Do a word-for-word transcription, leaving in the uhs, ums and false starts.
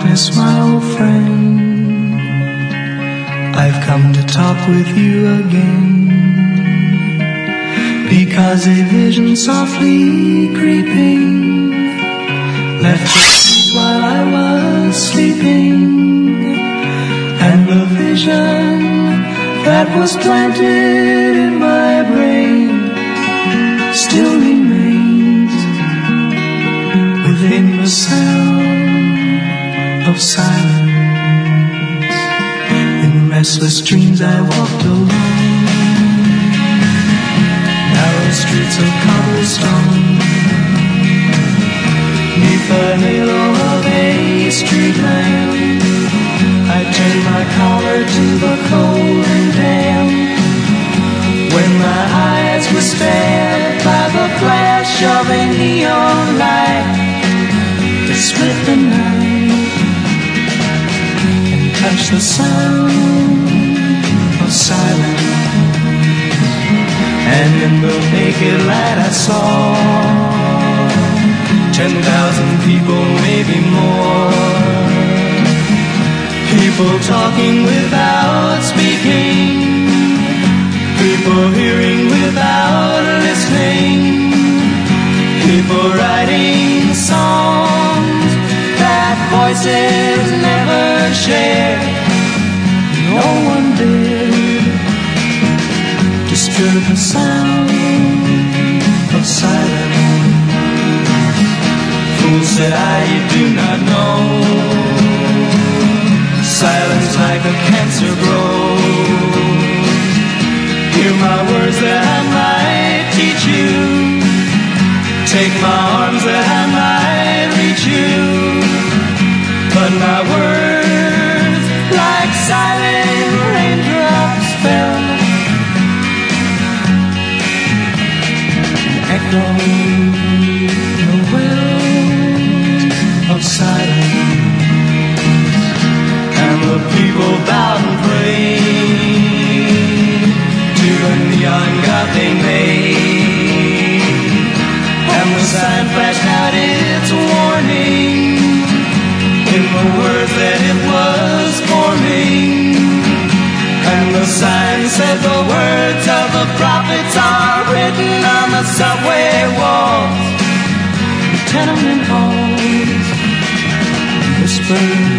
darkness, my old friend, I've come to talk with you again, because a vision softly creeping left the streets while I was sleeping, and the vision that was planted in my brain still remains within the sound of silence. In restless dreams I walked alone, narrow streets of cobblestone, neath the halo of a street lamp. I turned my collar to the cold and damp, when my eyes were stared by the flash of a neon light that split the night and touched the sound of silence. And in the naked light I saw ten thousand people, maybe more, people talking without speaking, people hearing without listening, people writing songs that voices never shared. No one dared disturb the sound of silence. Fool, said I, you do not know, silence like a cancer grows. Hear my words that I might teach you, take my arms that I might reach you, but my words like silent raindrops fell, echoing the wells of silence. And the people bowed and prayed to the neon god they made, and the sign flashed out its warning in the words that it was forming. And the sign said the words of the prophets are written on the subway walls, the tenement halls, whispered